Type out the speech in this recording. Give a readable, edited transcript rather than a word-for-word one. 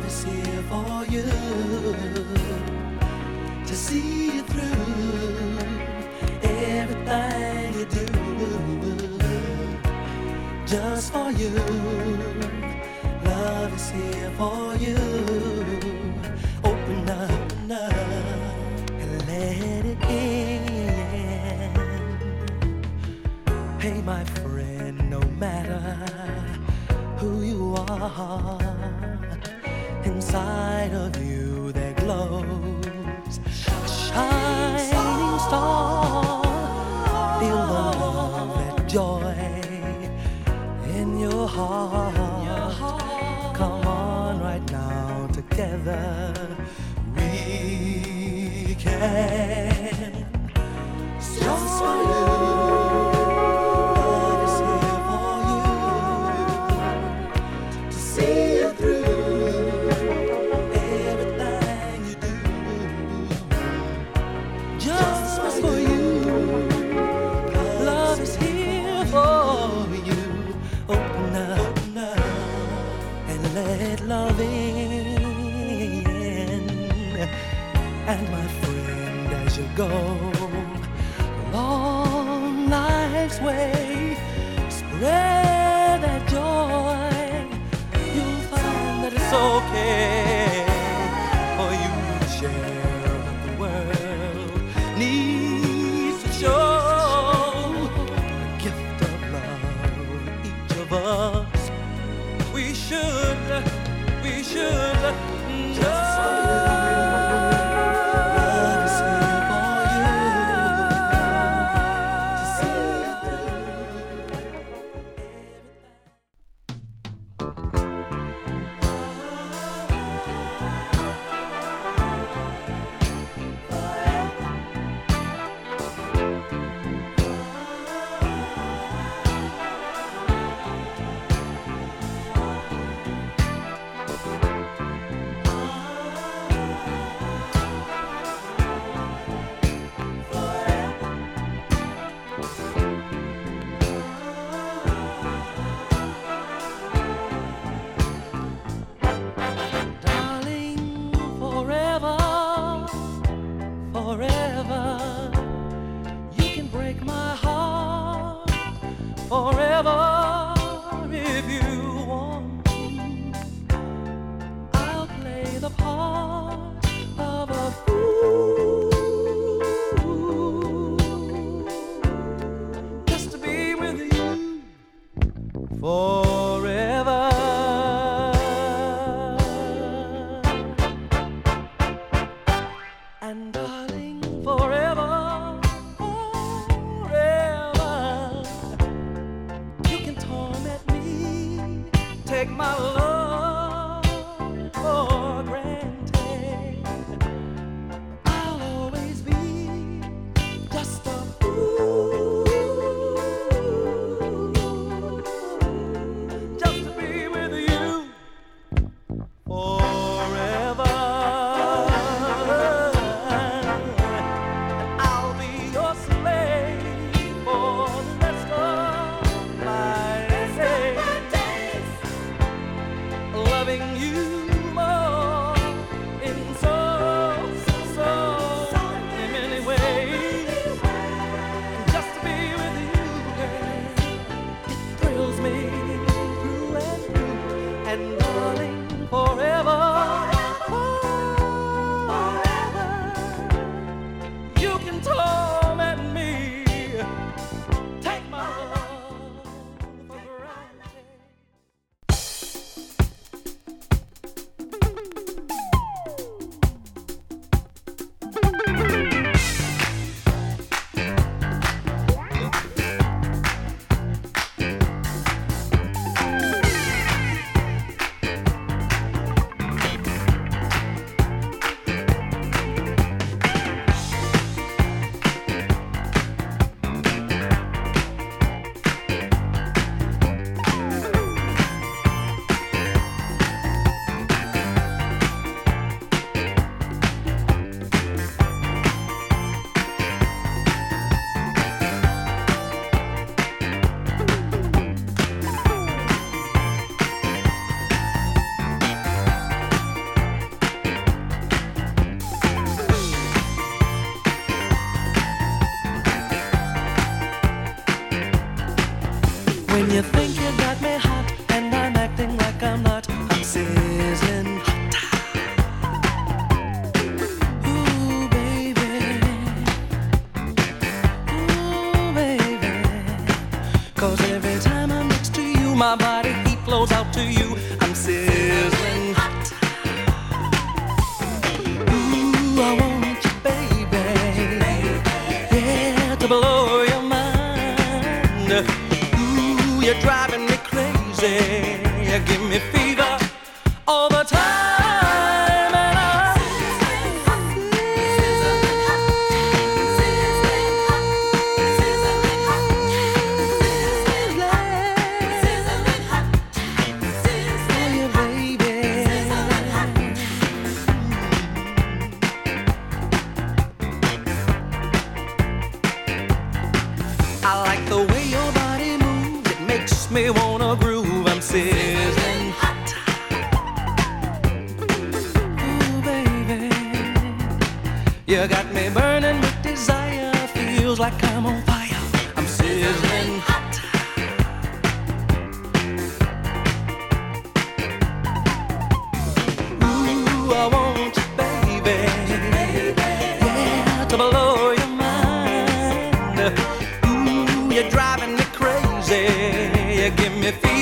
is here for you to see you through everything you do. Just for you, love is here for you. Open up and let it in. Hey, my friend, no matter who you are, inside of you there glows a shining star. Feel the love, that joy in your heart. Come on right now, together we can. Just for you. Love in. And my friend, as you go along life's way, spread that joy. You'll find that it's okay for you to share what the world needs to show. The gift of love, each of us, we should just for you. Love is here for you to see you sizzling hot. Ooh, baby. Ooh, baby. 'Cause every time I'm next to you, my body heat flows out to you. I'm sizzling hot. Ooh, I want you, baby. Yeah, to blow your mind. Ooh, you're driving me crazy. You give me fever all the time, and I'm sizzling hot, sizzling hot, sizzling hot, sizzling hot, sizzling hot, sizzling hot, baby. I like the way your body moves. It makes me wanna groove. I'm sizzling hot. Ooh, baby. You got me burning with desire. Feels like I'm on fire. I'm sizzling hot. Ooh, I want you, baby. Yeah, to blow your mind. Ooh, you're driving me crazy. You give me fever